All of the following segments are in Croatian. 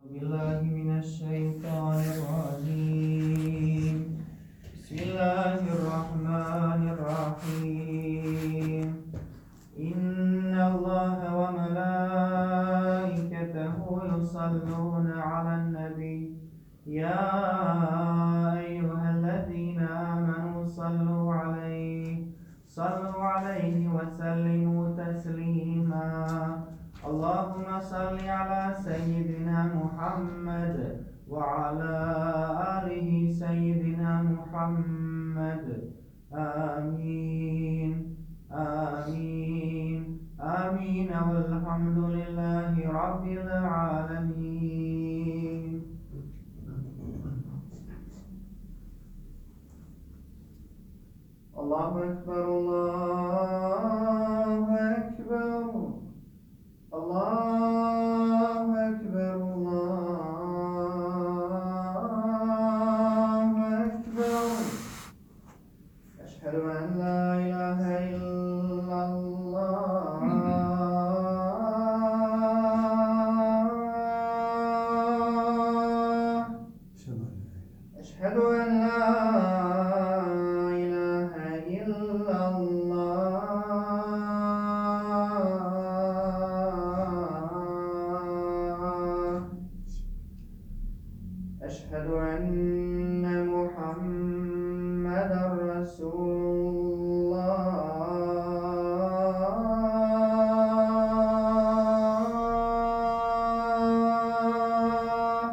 بالله من الشيطان الرجيم. بسم الله الرحمن الرحيم. إن الله وملائكته يصلون على النبي يا أيها الذين آمنوا صلوا عليه وسلموا تسليما. اللهم صل على سيدنا محمد وعلى آله سيدنا محمد. آمين آمين آمين والحمد لله رب العالمين. الله أكبر الله أكبر الله أكبر الله أكبر. أشهد أن لا إله إلا الله أشهد أن لا إله إلا الله أشهد أن محمدا رسول الله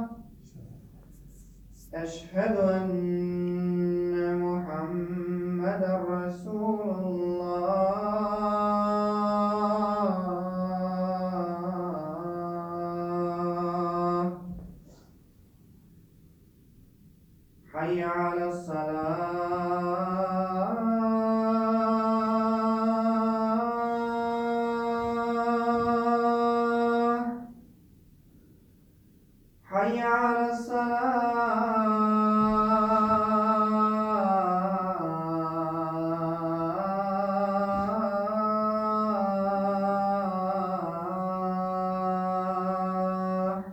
أشهد أن محمدا رسول الله. حي على الصلاة حي على الصلاة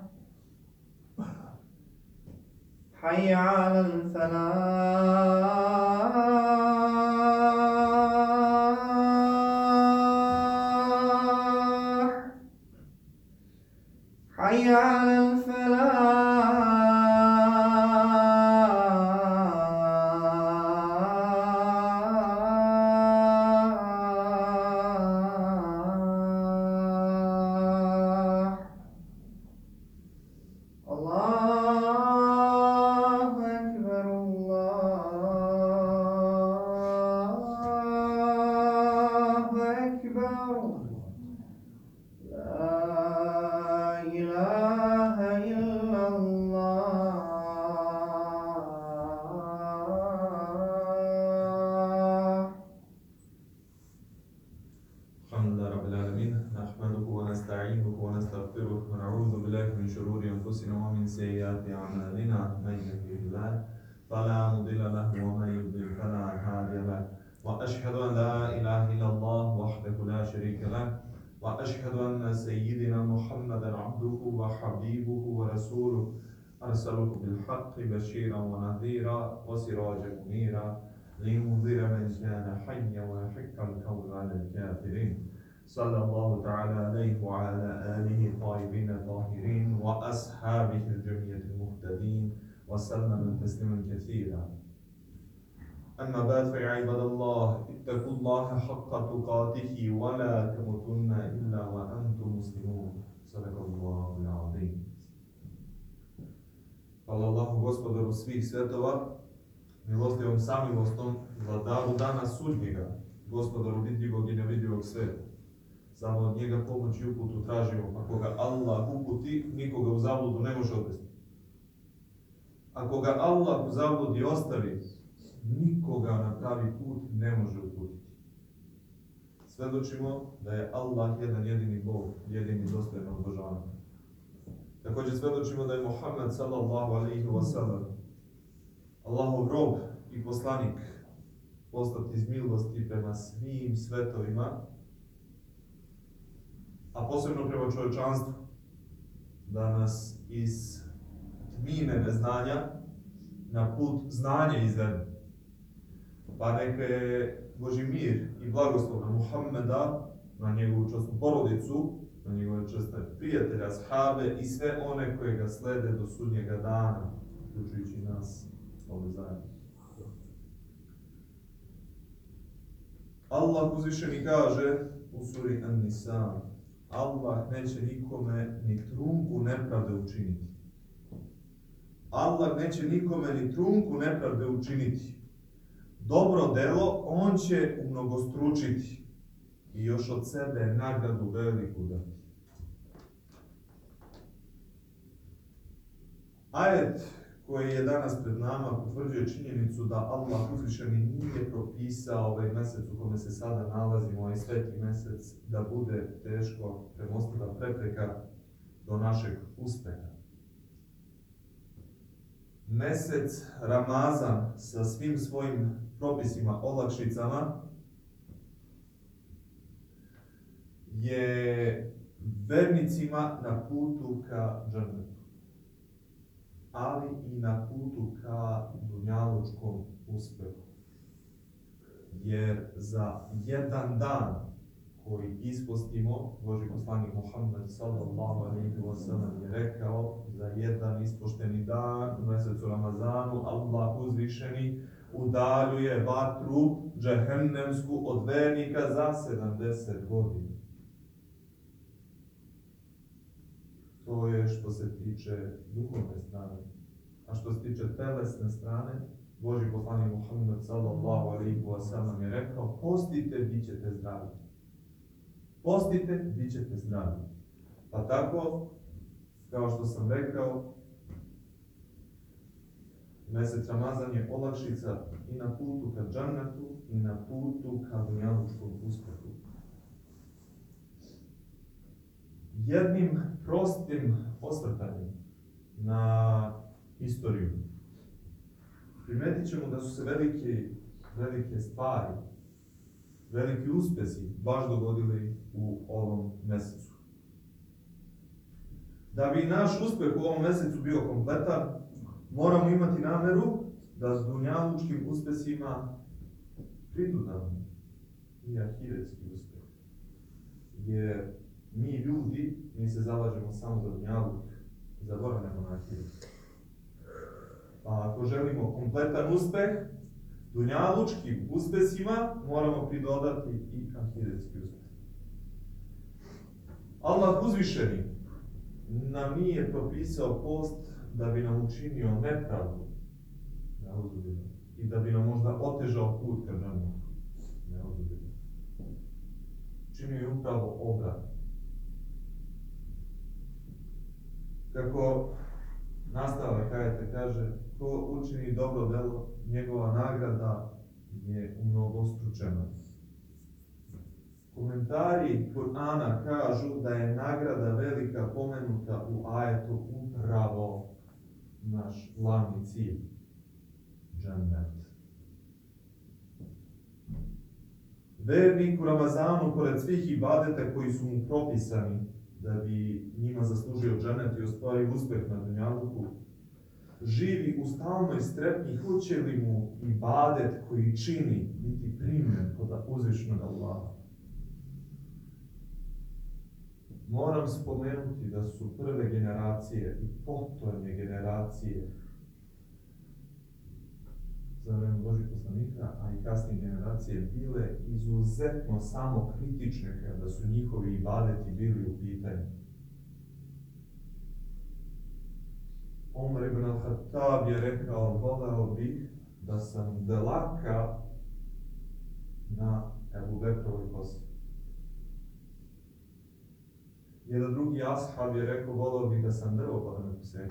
حي على الفلاح حي على الفلاح. الله أكبر الله أكبر. لا إله إلا الله. الحمد لله رب العالمين، نحمده ونستعينه ونستغفره ونعوذ بالله من شرور أنفسنا ومن سيئات أعمالنا. من يهده الله فلا مضل له ومن يضلل فلا هادي له. وأشهد أن لا إله إلا الله وحده لا شريك له، وأشهد أن سيدنا محمدا عبده وحبيبه ورسوله أرسله بالحق بشيرا ونذيرا وسراجا منيرا لينذر من كان حيا ويحق القول على الكافرين. صلى الله تعالى عليه وعلى آله الطيبين الطاهرين وأصحابه الجميع المهتدين وسلم تسليما كثيرا. أما بعد فيا عباد الله، اتقوا الله حق تقاته ولا تموتن إلا وأنتم مسلمون. صدق الله العظيم. Hvala Allahu Gospodaru svih svjetova, milostivom samilostom, vladaru dana sudnjega, Gospodaru vidljivog i nevidljivog sveta. Samo od njega pomoć i uputu tražimo. Ako ga Allah uputi, nikoga u zabludu ne može odvesti. Ako ga Allah u zabludi ostavi, nikoga na pravi put ne može uputiti. Svjedočimo da je Allah jedan jedini Bog, jedini dostojan obožavanja. Također svjedočimo da je Muhammed sallallahu alaihi wa sallam Allahov rob i poslanik, poslat iz milosti prema svim svetovima, a posebno prema čovječanstvu, da nas iz tmine neznanja na put znanja izvedu. Pa neka je Božji mir i blagoslov na Muhammeda, na njegovu časnu porodicu, na njegove časne prijatelja, ashabe i sve one koje ga slede do sudnjega dana, uključujući nas ovdje zajedno. Allah uzvišeni kaže u suri An-Nisa: Allah neće nikome ni trunku nepravde učiniti. Allah neće nikome ni trunku nepravde učiniti. Dobro delo on će umnogostručiti i još od sebe nagradu veliku dati. Ajet koji je danas pred nama potvrđuje činjenicu da Allah uzvišeni nije propisao ovaj mjesec u kome se sada nalazimo, ovaj sveti mjesec, da bude teško premostiva prepreka do našeg uspeha. Mjesec Ramazan sa svim svojim propisima, olakšicama je vernicima na putu ka džennetu, ali i na putu ka dunjalučkom uspehu. Jer za jedan dan koji ispostimo, Božji poslanik Muhammed sallallahu alejhi ve sellem je rekao, za jedan ispošteni dan u mjesecu Ramazanu Allah uzvišeni udaljuje vatru džehennemsku od vernika za 70 godina. To je što se tiče duhovne strane. A što se tiče telesne strane, Božji poslanik Muhammed sallallahu alejhi ve sellem je rekao: postite, bit ćete zdravi. Postite, bit ćete zdravi. Pa tako, kao što sam rekao, mjesec Ramazan je olakšica i na putu ka džennetu i na putu ka dunjalučkom uspehu. Jednim prostim osvrtanjem na historiju primetit ćemo da su se velike stvari, veliki uspjesi baš dogodili u ovom mjesecu. Da bi naš uspjeh u ovom mjesecu bio kompletan, moramo imati namjeru da s dunjalučkim uspjesima pridodamo i ahiretski uspjeh. Jer mi ljudi, mi se zalažemo samo za dunjaluk, zaboravljamo na ahiret. Pa ako želimo kompletan uspjeh, dunjalučkim uspjesima moramo pridodati i ahiretski uspjeh. Allah uzvišeni nam nije propisao post da bi nam učinio nepravdu i da bi nam možda otežao put ka džennetu. Činio je upravo obrat. Kako nastavak ajeta kaže, ko učini dobro delo, njegova nagrada je umnogostručena. Komentari Kur'ana kažu da je nagrada velika pomenuta u ajetu upravo naš glavni cilj, džennet. Vernik u Ramazanu, pored svih ibadeta koji su mu propisani da bi njima zaslužio džennet i ostvario uspjeh na dunjaluku, živi u stalnoj strepnji hoće li mu ibadet koji čini biti primljen kod uzvišenog Allaha. Moram spomenuti da su prve generacije i potonje generacije za vreme Božjih poslanika, a i kasnije generacije bile izuzetno samokritične kada su njihovi ibadeti bili u pitanju. Omar ibn al-Khattab je rekao: voleo bih da sam dlaka na Ebu Bekrovoj kosi. Jedan drugi ashab je rekao: voleo bih da sam drvo pa da me poseku.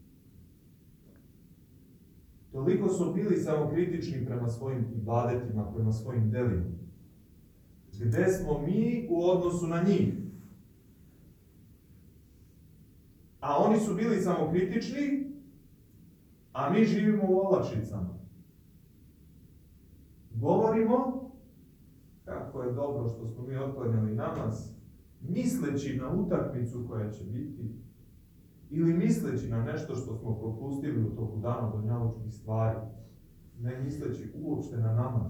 Toliko su bili samokritični prema svojim ibadetima, prema svojim delima. Gde smo mi u odnosu na njih? A oni su bili samokritični, a mi živimo u olakšicama. Govorimo kako je dobro što smo mi otklanjali namaz, misleći na utakmicu koja će biti, ili misleći na nešto što smo propustili u toku dana dunjalučkih stvari, ne misleći uopšte na namaz.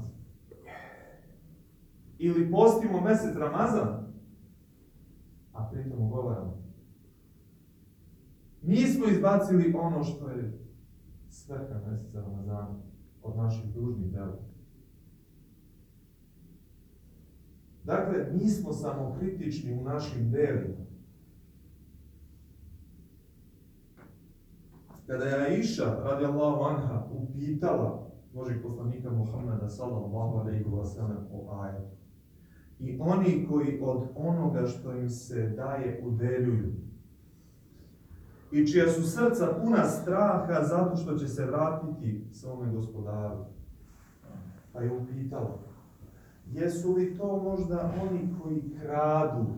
Ili postimo mjesec Ramazan, a pritom ugovaramo. Nismo izbacili ono što je svrha mjeseca Ramazana od naših dužnih dela. Dakle, nismo samokritični u našim delima. Kada je Aisha, radijallahu anha, upitala Božih poslanika Muhammeda, sallallahu alejhi ve sellem, o ajetu, i oni koji od onoga što im se daje udjeljuju, i čija su srca puna straha zato što će se vratiti svome gospodaru. Pa je upitala, jesu li to možda oni koji kradu,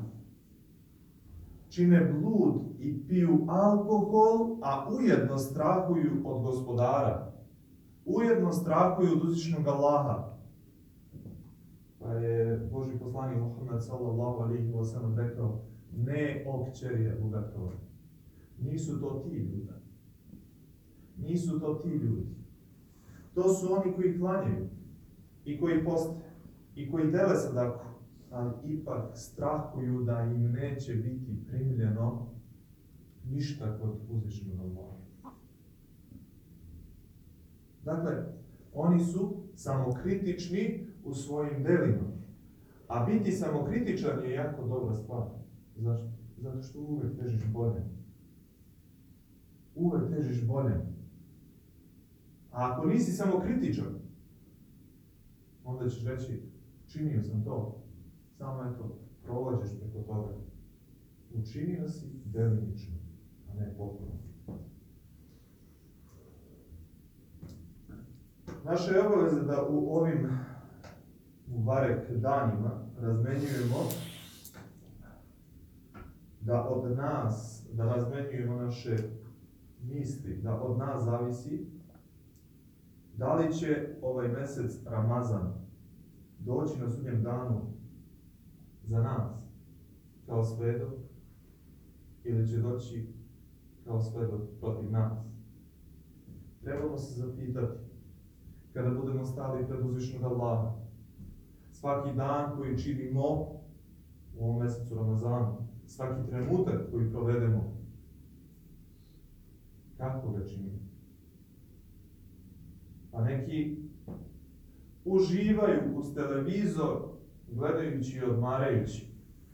čine blud i piju alkohol, a ujedno strahuju od gospodara? Ujedno strahuju od uzvišenog Allaha. Pa je Božji poslanik Muhammed sallallahu alejhi ve sellem rekao, ne, o kćeri Ebu Bekrova, nisu to ti ljudi. Nisu to ti ljudi. To su oni koji klanjaju i koji poste i koji dele sadaku, ali ipak strahuju da im neće biti primljeno ništa kod uzvišenog Allaha. Dakle, oni su samokritični u svojim delima. A biti samokritičan je jako dobra stvar. Zašto? Zato što uvek težiš bolje. Uvek težiš bolje. A ako nisi samokritičan, onda ćeš reći, činio sam to, samo eto, prolaziš preko toga. Učinio si delimično, a ne potpuno. Naša je obaveza da u ovim mubarek danima razmenjujemo, da razmenjujemo naše misli, da od nas zavisi da li će ovaj mjesec Ramazan doći na sudnjem danu za nas kao svedok ili će doći kao svedok protiv nas. Trebamo se zapitati kada budemo stali pred uzvišenog Allaha. Svaki dan koji činimo u ovom mjesecu Ramazanu, svaki trenutak koji provedemo, kako ga činimo? Pa neki uživaju uz televizor gledajući i odmarajući.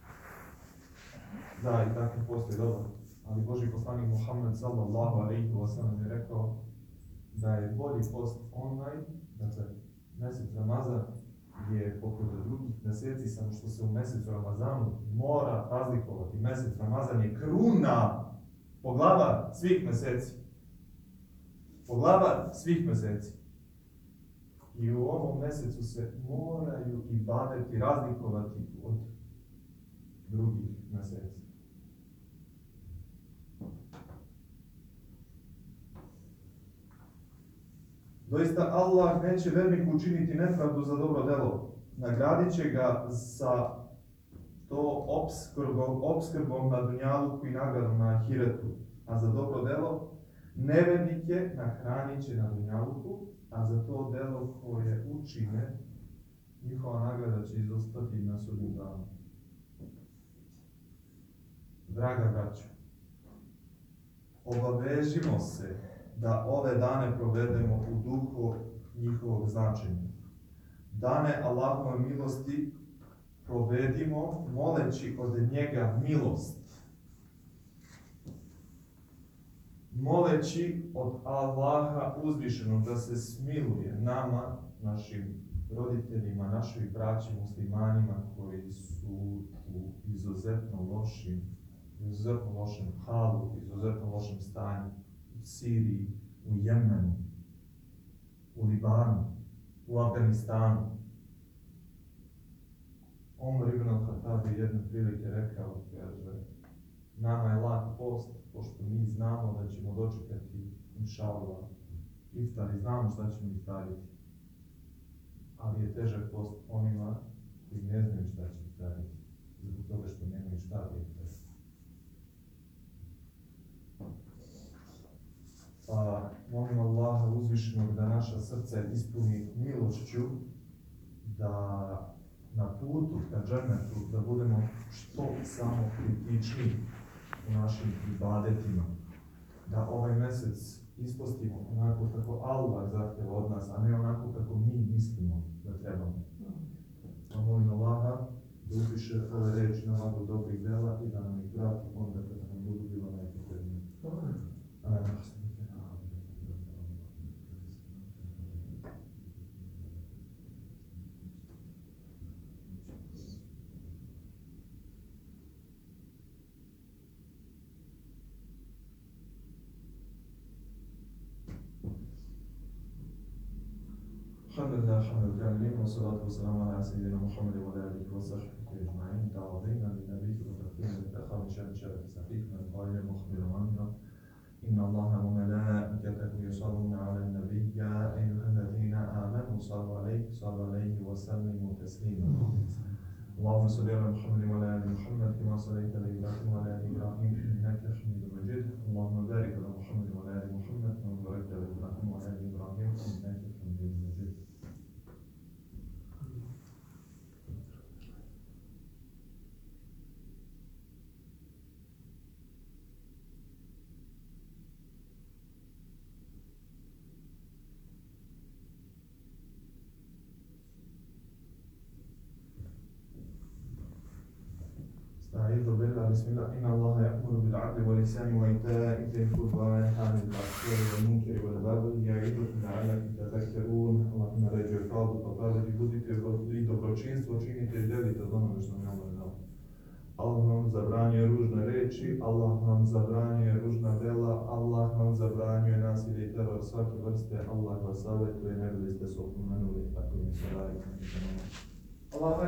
Da, i tako postoji dobro. Ali Božji poslanik Muhammed sallallahu alejhi ve sellem je rekao da je bolji post online, dakle, mjesec Ramazan je poput drugih mjeseci, samo što se u mjesecu Ramazanu mora razlikovati. Mjesec Ramazan je kruna, poglava svih mjeseci. Poglava svih mjeseci. I u ovom mjesecu se moraju ibadeti razlikovati od drugih mjeseci. Doista Allah neće verniku učiniti nepravdu za dobro delo. Nagradit će ga sa to opskrbom na dunjaluku i nagradom na ahiretu. A za dobro delo nevernike nahranit će na dunjaluku, a za to delo koje učine njihova nagrada će izostati na sudnjem danu. Draga braćo, obavežimo se da ove dane provedemo u duhu njihovog značenja. Dane Allahove milosti provedimo moleći od njega milost. Moleći od Allaha uzvišenog da se smiluje nama, našim roditeljima, naših braći muslimanima koji su u izuzetno lošem halu, izuzetno lošem stanju. U Siriji, u Jemenu, u Libanu, u Afganistanu. Omar ibn al-Khattab je jedne prilike rekao, kaže, nama je lak post, pošto mi znamo da ćemo dočekati, inša Allah, iftar i znamo šta ćemo iftariti. Ali je težak post onima koji ne znaju šta će iftariti, zbog toga što nemaju šta da iftariti. Pa molim Allaha uzvišenog da naša srca ispuni milošću, da na putu ka džennetu da budemo što samo kritičniji u našim ibadetima. Da ovaj mjesec ispostimo onako kako Allah zahtjeva od nas, a ne onako kako mi mislimo da trebamo. A molim Allaha da upiše ove reči na vagu dobrih dela i da nam ih vrati onda kada nam budu bilo najpotrebnije. Alhamdulillah, alhamdulillah, wa salatu wa salamu ala sayyidina Muhammad wa ala alihi wa sahbihi ajma'in, ta'adina li nabiyyi wa taqdina li takhami sharaf sahifna al-qa'ila mukhbira anna inna Allaha wa malaikatahu yusalluna ala an-nabiy ya ayyuhalladhina amanu sallu alayhi wa sallimu taslima. Allahumma salli ala Muhammad wa ala ali Muhammad kama sallaita ala Ibrahim wa ala ali Ibrahim innaka Hamidum Majid. Allahumma barik ala Muhammad wa ala ali Muhammad kama barakta ala Ibrahim wa ala ali Ibrahim innaka Hamidum Majid. أعوذ بالله بسم الله إن الله يأمر بالعدل والإحسان وإيتاء ذي القربى وينهى عن الفحشاء والمنكر والبغي يعظكم لعلكم تذكرون اللهم ređe pravdu pa pravdi budite i dobročinstvo činite i delite od onoga što mi Allah dao. Allah nam zabranjuje ružne reči, Allah nam zabranjuje ružna dela, Allah nam zabranjuje nasilje i teror svake vrste, Allah vas savjetuje, ne bili ste se opomenuli, tako mi se radite.